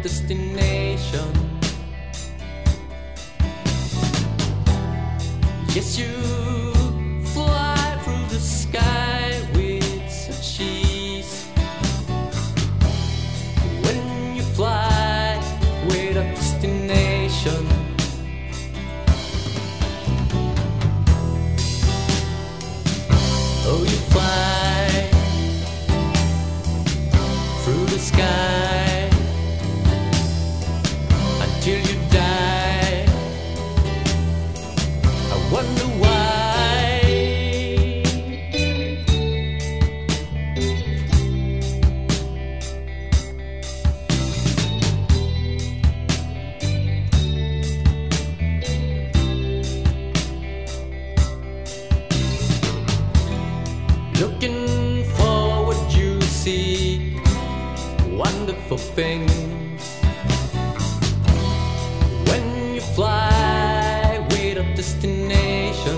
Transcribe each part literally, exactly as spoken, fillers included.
destination. Yes, you fly through the sky with such ease. When you fly with a destination, oh, you fly through the sky until you die. I wonder why. Looking forward, you see wonderful things. When you fly with a destination,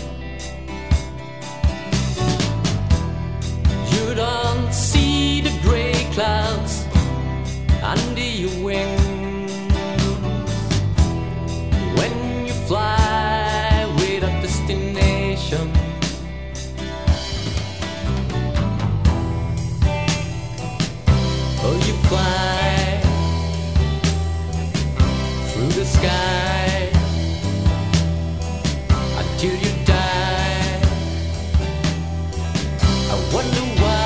you don't see the gray clouds under your wings. When you fly with a destination, oh, you fly through the sky until you die. I wonder why.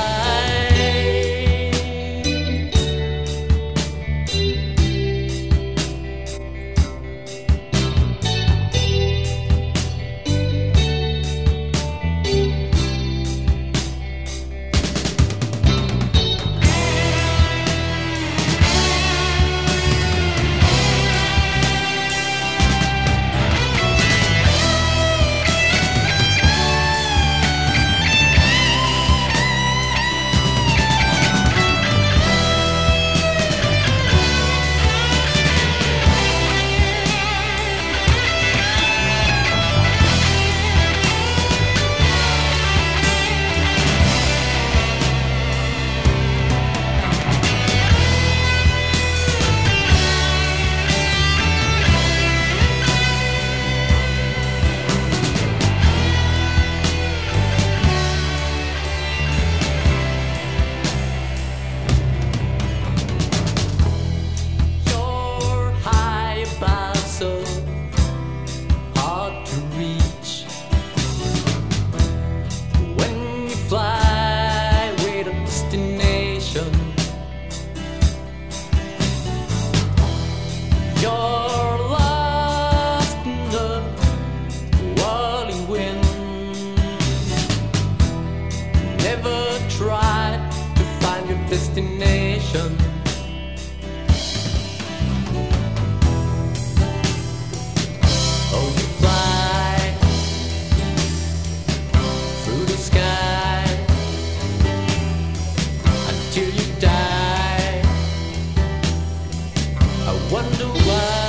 Fly with a destination, you're lost in the whirling wind. Never try to find your destination. Oh, you fly through the sky till you die. I wonder why.